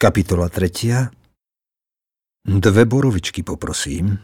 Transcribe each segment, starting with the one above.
Kapitola 3. 2 borovičky poprosím.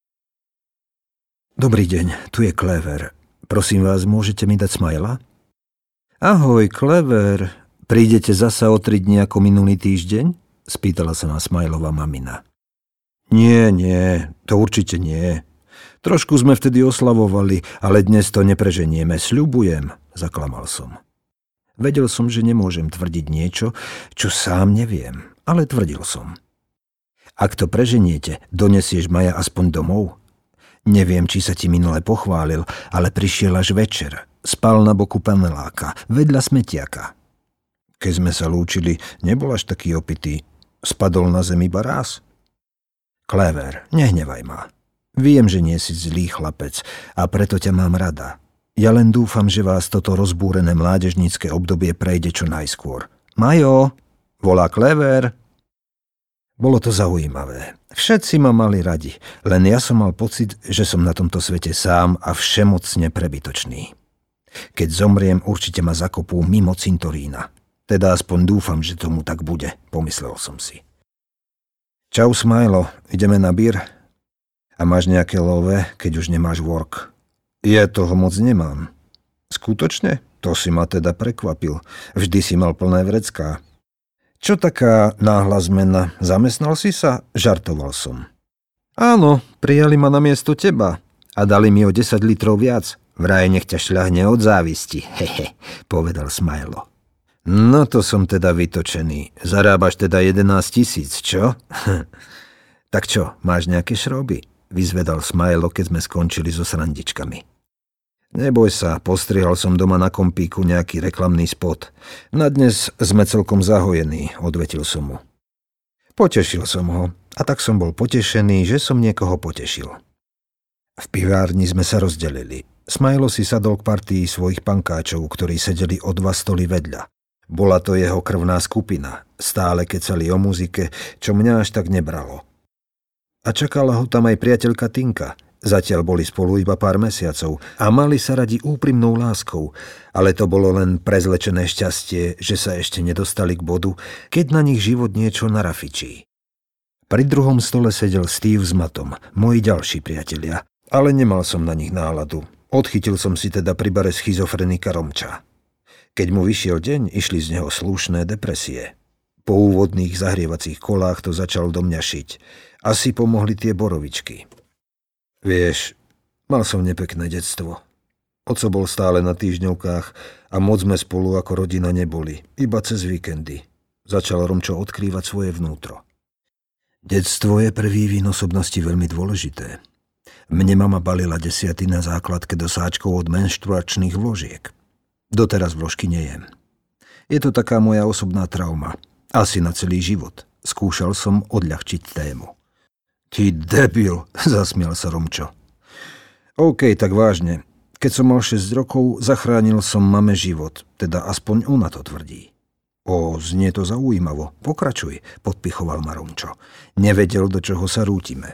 Dobrý deň, tu je Clever. Prosím vás, môžete mi dať Smajla? Ahoj, Clever. Prídete zasa o 3 dni ako minulý týždeň? Spýtala sa na Smajlova mamina. Nie, to určite nie. Trošku sme vtedy oslavovali, ale dnes to nepreženieme, sľubujem, zaklamal som. Vedel som, že nemôžem tvrdiť niečo, čo sám neviem, ale tvrdil som. Ak to preženiete, donesieš Maja aspoň domov? Neviem, či sa ti minule pochválil, ale prišiel až večer. Spal na boku paneláka, vedľa smetiaka. Keď sme sa lúčili, nebol až taký opitý. Spadol na zem iba raz. Clever, nehnevaj ma. Viem, že nie si zlý chlapec a preto ťa mám rada. Ja len dúfam, že vás toto rozbúrené mládežnícke obdobie prejde čo najskôr. Majo, volá Clever. Bolo to zaujímavé. Všetci ma mali radi, len ja som mal pocit, že som na tomto svete sám a všemocne prebytočný. Keď zomriem, určite ma zakopú mimo cintorína. Teda aspoň dúfam, že tomu tak bude, pomyslel som si. Čau, Smajlo, ideme na bir? A máš nejaké love, keď už nemáš work? Ja toho moc nemám. Skutočne? To si ma teda prekvapil. Vždy si mal plné vrecká. Čo taká náhla zmena? Zamestnal si sa? Žartoval som. Áno, prijali ma na miesto teba a dali mi o 10 litrov viac. Vraj nech ťa šľahne od závisti. Hehe, povedal Smajlo. No to som teda vytočený. Zarábaš teda 11 000, čo? Tak čo, máš nejaké šroby? Vyzvedal Smajlo, keď sme skončili so srandičkami. Neboj sa, postrihal som doma na kompíku nejaký reklamný spot. Na dnes sme celkom zahojení, odvetil som mu. Potešil som ho a tak som bol potešený, že som niekoho potešil. V pivárni sme sa rozdelili. Smajlo si sadol k partii svojich pankáčov, ktorí sedeli o 2 stoly vedľa. Bola to jeho krvná skupina. Stále kecali o muzike, čo mňa až tak nebralo. A čakala ho tam aj priateľka Tinka. Zatiaľ boli spolu iba pár mesiacov a mali sa radi úprimnou láskou, ale to bolo len prezlečené šťastie, že sa ešte nedostali k bodu, keď na nich život niečo narafičí. Pri druhom stole sedel Steve s Mattom, moji ďalší priatelia, ale nemal som na nich náladu. Odchytil som si teda pri bare schizofrenika Romča. Keď mu vyšiel deň, išli z neho slušné depresie. Po úvodných zahrievacích kolách to začal do mňa šiť. Asi pomohli tie borovičky. Vieš, mal som nepekné detstvo. Oco bol stále na týždňovkách a moc sme spolu ako rodina neboli, iba cez víkendy. Začal Romčo odkrývať svoje vnútro. Detstvo je pre vývin osobnosti veľmi dôležité. Mne mama balila 10 na základke do sáčkov od menštruačných vložiek. Doteraz vložky nejem. Je to taká moja osobná trauma. Asi na celý život. Skúšal som odľahčiť tému. Ty debil, zasmial sa Romčo. OK, tak vážne. Keď som mal 6 rokov, zachránil som mame život. Teda aspoň ona to tvrdí. Znie to zaujímavo. Pokračuj, podpichoval ma Romčo. Nevedel, do čoho sa rútime.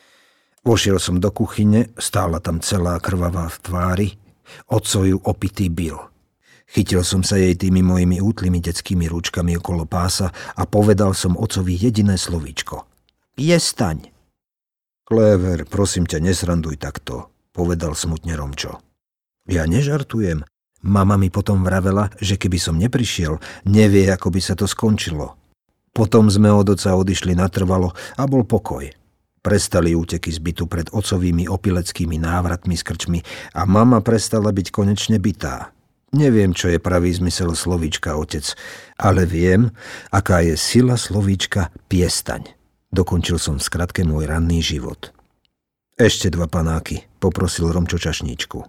Vošiel som do kuchyne, stála tam celá krvavá v tvári. Otco ju opitý bil. Chytil som sa jej tými mojimi útlymi detskými rúčkami okolo pása a povedal som otcovi jediné slovíčko. Piestaň. Clever, prosím ťa, nesranduj takto, povedal smutne Romčo. Ja nežartujem. Mama mi potom vravela, že keby som neprišiel, nevie, ako by sa to skončilo. Potom sme od oca odišli natrvalo a bol pokoj. Prestali úteky z bytu pred otcovými opileckými návratmi s krčmi a mama prestala byť konečne bitá. Neviem, čo je pravý zmysel slovíčka otec, ale viem, aká je sila slovíčka piestaň. Dokončil som v skratke môj ranný život. Ešte 2 panáky, poprosil Romčo čašníčku.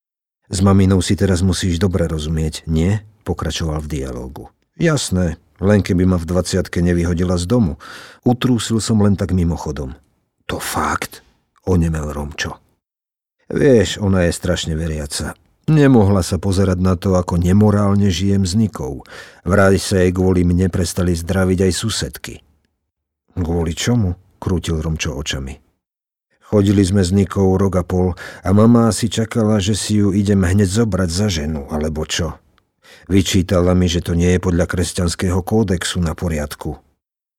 S maminou si teraz musíš dobre rozumieť, nie? Pokračoval v dialógu. Jasné, len keby ma v 20-ke nevyhodila z domu. Utrúsil som len tak mimochodom. To fakt? Onemel Romčo. Vieš, ona je strašne veriaca. Nemohla sa pozerať na to, ako nemorálne žijem s Nikou. Vraj sa jej kvôli mne prestali zdraviť aj susedky. Kvôli čomu? Krútil Romčo očami. Chodili sme s Nikou rok a pol a mama si čakala, že si ju idem hneď zobrať za ženu, alebo čo. Vyčítala mi, že to nie je podľa kresťanského kódexu na poriadku.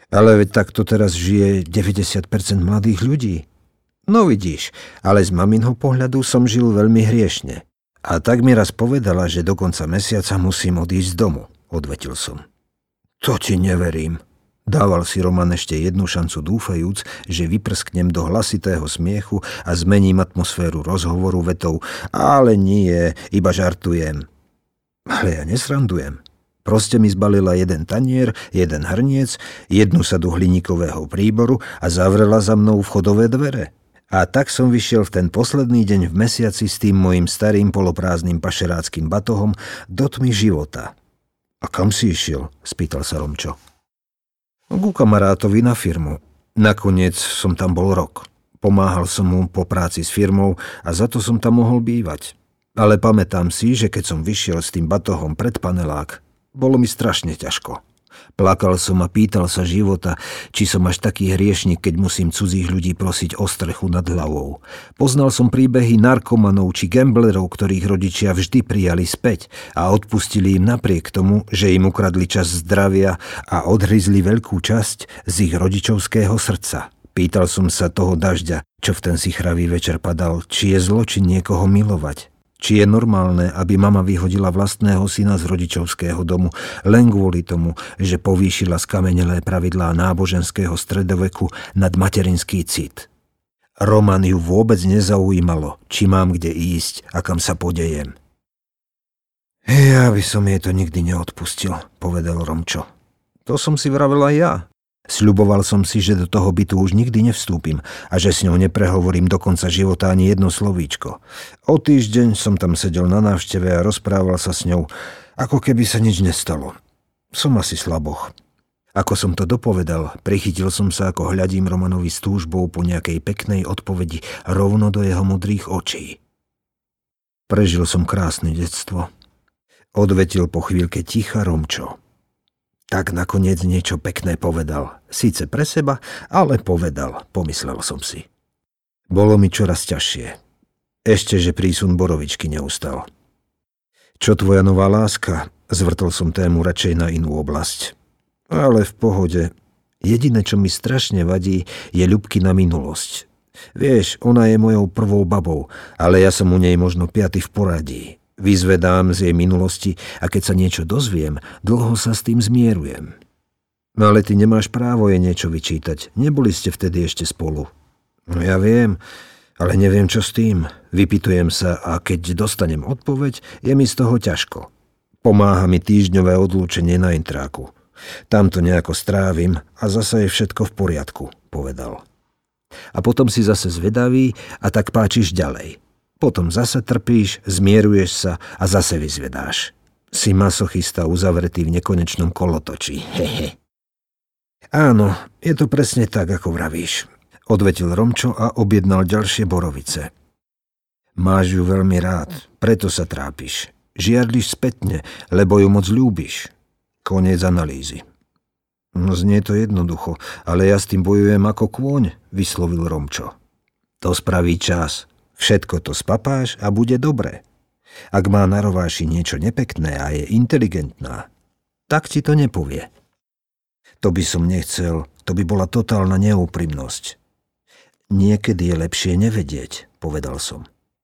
Ale veď takto teraz žije 90% mladých ľudí. No vidíš, ale z maminho pohľadu som žil veľmi hriešne. A tak mi raz povedala, že do konca mesiaca musím odísť z domu, odvetil som. To ti neverím. Dával si Roman ešte jednu šancu dúfajúc, že vyprsknem do hlasitého smiechu a zmením atmosféru rozhovoru vetou ale nie, iba žartujem. Ale ja nesrandujem. Proste mi zbalila jeden tanier, jeden hrniec, jednu sadu hliníkového príboru a zavrela za mnou vchodové dvere. A tak som vyšiel v ten posledný deň v mesiaci s tým mojim starým poloprázdnym pašeráckým batohom do tmy života. A kam si išiel? Spýtal sa Romčo. Ku kamarátovi na firmu. Nakoniec som tam bol rok. Pomáhal som mu po práci s firmou a za to som tam mohol bývať. Ale pamätám si, že keď som vyšiel s tým batohom pred panelák, bolo mi strašne ťažko. Plakal som a pýtal sa života, či som až taký hriešnik, keď musím cudzích ľudí prosiť o strechu nad hlavou. Poznal som príbehy narkomanov či gamblerov, ktorých rodičia vždy prijali späť a odpustili im napriek tomu, že im ukradli časť zdravia a odhryzli veľkú časť z ich rodičovského srdca. Pýtal som sa toho dažďa, čo v ten sichravý večer padal, či je zločin niekoho milovať. Či je normálne, aby mama vyhodila vlastného syna z rodičovského domu len kvôli tomu, že povýšila skamenelé pravidlá náboženského stredoveku nad materinský cit. Roman ju vôbec nezaujímalo, či mám kde ísť a kam sa podejem. Ja by som jej to nikdy neodpustil, povedal Romčo. To som si vravel aj ja. Sľuboval som si, že do toho bytu už nikdy nevstúpim a že s ňou neprehovorím do konca života ani jedno slovíčko. O týždeň som tam sedel na návšteve a rozprával sa s ňou, ako keby sa nič nestalo. Som asi slaboch. Ako som to dopovedal, prichytil som sa, ako hľadím Romanovi s túžbou po nejakej peknej odpovedi rovno do jeho modrých očí. Prežil som krásne detstvo. Odvetil po chvíľke ticha Romčo. Tak nakoniec niečo pekné povedal. Síce pre seba, ale povedal, pomyslel som si. Bolo mi čoraz ťažšie. Ešte, že prísun borovičky neustal. Čo tvoja nová láska? Zvrtol som tému radšej na inú oblasť. Ale v pohode. Jediné, čo mi strašne vadí, je Ľubkina minulosť. Vieš, ona je mojou prvou babou, ale ja som u nej možno 5. v poradí. Vyzvedám z jej minulosti a keď sa niečo dozviem, dlho sa s tým zmierujem. Ale ty nemáš právo jej niečo vyčítať. Neboli ste vtedy ešte spolu. No ja viem, ale neviem, čo s tým. Vypytujem sa a keď dostanem odpoveď, je mi z toho ťažko. Pomáha mi týždňové odlúčenie na intráku. Tam to nejako strávim a zasa je všetko v poriadku, povedal. A potom si zase zvedavý a tak páčiš ďalej. Potom zase trpíš, zmieruješ sa a zase vyzvedáš. Si masochista uzavretý v nekonečnom kolotočí. Hehe. Áno, je to presne tak, ako vravíš, odvetil Romčo a objednal ďalšie borovice. Máš ju veľmi rád, preto sa trápiš. Žiarliš spätne, lebo ju moc ľúbiš. Koniec analýzy. No znie to jednoducho, ale ja s tým bojujem ako kôň, vyslovil Romčo. To spraví čas. Všetko to spapáš a bude dobre. Ak má na rováši niečo nepekné a je inteligentná, tak ti to nepovie. To by som nechcel, to by bola totálna neúprimnosť. Niekedy je lepšie nevedieť, povedal som.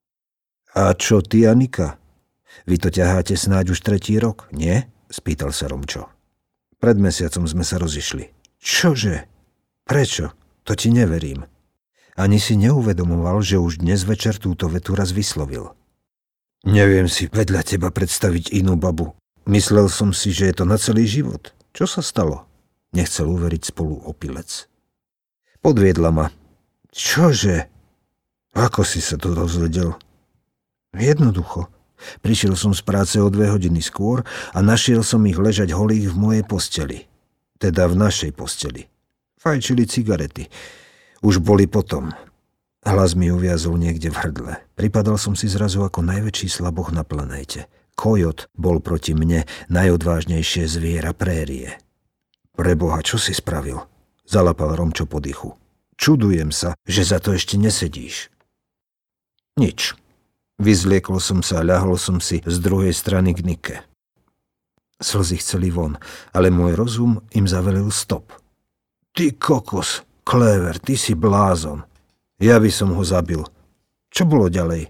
A čo ty, Anika? Vy to ťaháte snáď už 3. rok, nie? Spýtal sa Romčo. Pred mesiacom sme sa rozišli. Čože? Prečo? To ti neverím. Ani si neuvedomoval, že už dnes večer túto vetu raz vyslovil. Neviem si vedľa teba predstaviť inú babu. Myslel som si, že je to na celý život. Čo sa stalo? Nechcel uveriť spolu opilec. Podviedla ma. Čože? Ako si sa to dozvedel? Jednoducho. Prišiel som z práce o 2 hodiny skôr a našiel som ich ležať holých v mojej posteli. Teda v našej posteli. Fajčili cigarety. Už boli potom. Hlas mi uviazol niekde v hrdle. Pripadal som si zrazu ako najväčší slaboch na planéte. Kojot bol proti mne najodvážnejšie zviera prérie. Preboha, čo si spravil? Zalapal Romčo po dychu. Čudujem sa, že za to ešte nesedíš. Nič. Vyzliekol som sa a ľahol som si z druhej strany k Nike. Slzy chceli von, ale môj rozum im zavelil stop. Ty kokos, Klever, ty si blázon. Ja by som ho zabil. Čo bolo ďalej?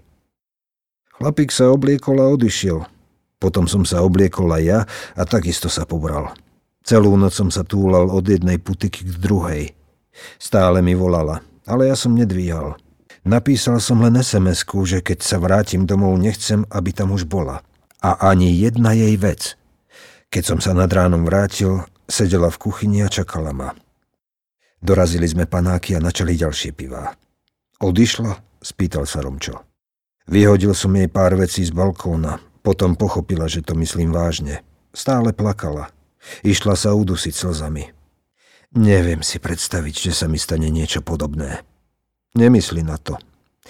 Chlapík sa obliekol a odišiel. Potom som sa obliekol aj ja a takisto sa pobral. Celú noc som sa túlal od jednej putiky k druhej. Stále mi volala, ale ja som nedvíhal. Napísal som len SMS-ku, že keď sa vrátim domov, nechcem, aby tam už bola. A ani jedna jej vec. Keď som sa nad ránom vrátil, sedela v kuchyni a čakala ma. Dorazili sme panáky a načali ďalšie pivá. Odišla? Spýtal sa Romčo. Vyhodil som jej pár vecí z balkóna. Potom pochopila, že to myslím vážne. Stále plakala. Išla sa udusiť slzami. Neviem si predstaviť, že sa mi stane niečo podobné. Nemysli na to.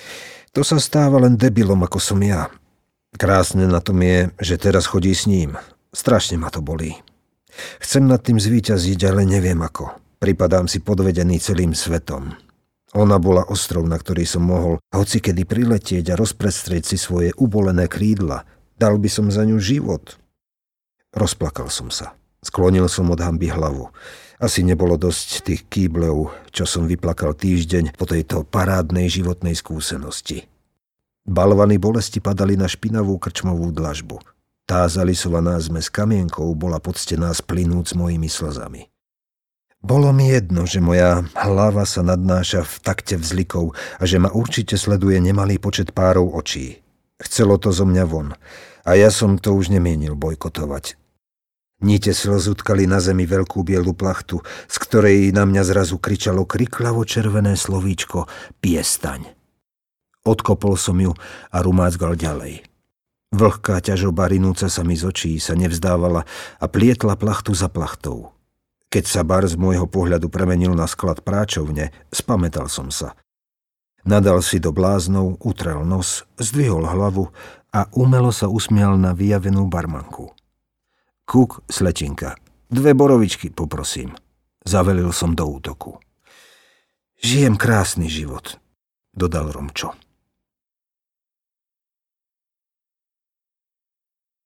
To sa stáva len debilom, ako som ja. Krásne na tom je, že teraz chodí s ním. Strašne ma to bolí. Chcem nad tým zvíťaziť, ale neviem ako. Pripadám si podvedený celým svetom. Ona bola ostrov, na ktorý som mohol hocikedy priletieť a rozprestrieť si svoje ubolené krídla. Dal by som za ňu život. Rozplakal som sa. Sklonil som od hanby hlavu. Asi nebolo dosť tých kýblev, čo som vyplakal týždeň po tejto parádnej životnej skúsenosti. Balvany bolesti padali na špinavú krčmovú dlažbu. Tá zalisovaná zmes kamienkou bola poctená splynúť s mojimi slzami. Bolo mi jedno, že moja hlava sa nadnáša v takte vzlikov a že ma určite sleduje nemalý počet párov očí. Chcelo to zo mňa von a ja som to už nemienil bojkotovať. Nite slz utkali na zemi veľkú bielu plachtu, z ktorej na mňa zrazu kričalo kriklavo červené slovíčko piestaň. Odkopol som ju a rumácgal ďalej. Vlhká ťažoba rinúca sa mi z očí sa nevzdávala a plietla plachtu za plachtou. Keď sa bar z môjho pohľadu premenil na sklad práčovne, spamätal som sa. Nadal si do bláznov, utrel nos, zdvihol hlavu a umelo sa usmial na vyjavenú barmanku. Kuk, sletinka, 2 borovičky, poprosím. Zavelil som do útoku. Žijem krásny život, dodal Romčo.